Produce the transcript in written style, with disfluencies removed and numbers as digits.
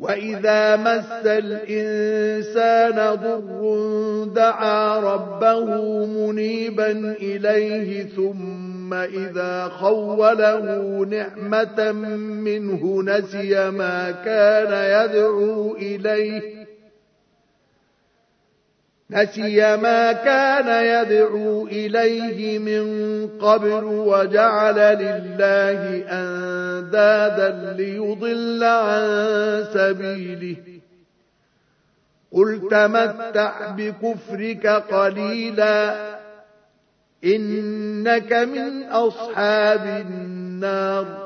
وإذا مس الإنسان ضر دعا ربه منيبا إليه ثم إذا خوله نعمة منه نسي ما كان يدعو إليه من قبل وجعل لله أندادا ليضل عن سبيله قل تمتع بكفرك قليلا إنك من أصحاب النار